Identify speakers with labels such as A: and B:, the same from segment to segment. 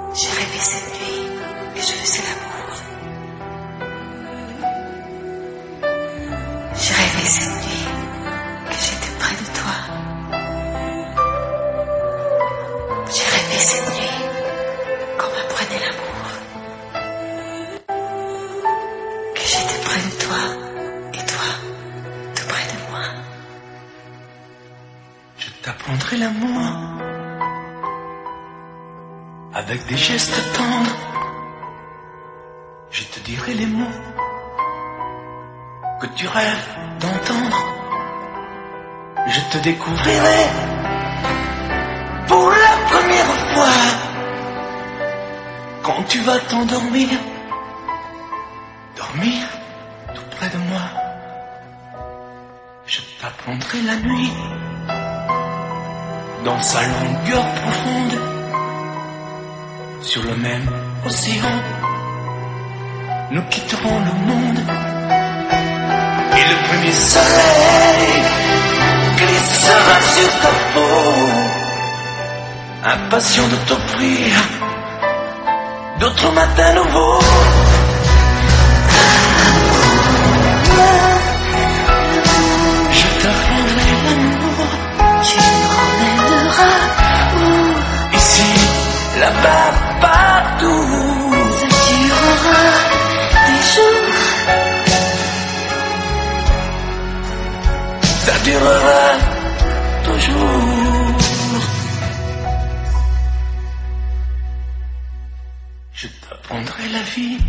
A: J'ai rêvé cette nuit que je faisais l'amour. J'ai rêvé cette nuit que j'étais près de toi. J'ai rêvé cette nuit qu'on m'apprenait l'amour. Que j'étais près de toi et toi tout près de moi.
B: Je t'apprendrai l'amour avec des gestes tendres. Je te dirai les mots que tu rêves d'entendre. Je te découvrirai pour la première fois quand tu vas t'endormir, dormir tout près de moi. Je t'apprendrai la nuit dans sa longueur profonde, sur le même océan, nous quitterons le monde. Et le premier soleil glissera sur ta peau, impatient de t'offrir d'autres matins nouveaux. Je t'apprendrai l'amour,
A: Tu m'emmèneras où?
B: ici, là-bas, partout.
A: Ça durera des jours.
B: Ça durera toujours. Je t'apprendrai la vie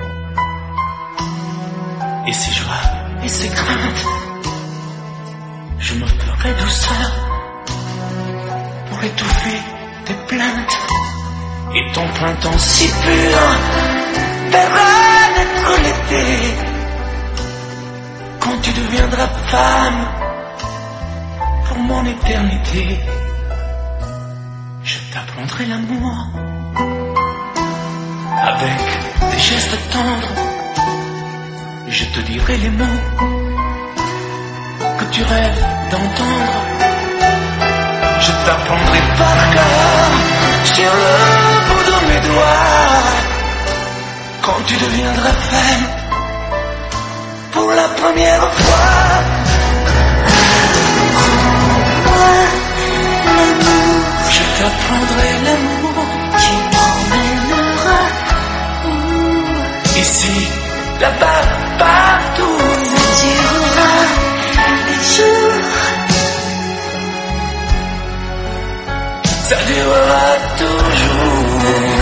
B: et ses joies et ses craintes. Je me ferai douceur pour étouffer tes plaintes. Et ton printemps si pur verra naître l'été. Quand tu deviendras femme pour mon éternité, je t'apprendrai l'amour avec des gestes tendres. Je te dirai les mots que tu rêves d'entendre. Je t'apprendrai par cœur sur le bout de mes doigts quand tu deviendras femme pour la première fois. Je t'apprendrai l'amour.
A: Tu m'emmèneras où?
B: Ici, là-bas, partout.
A: Ça durera des jours.
B: Ça durera toujours.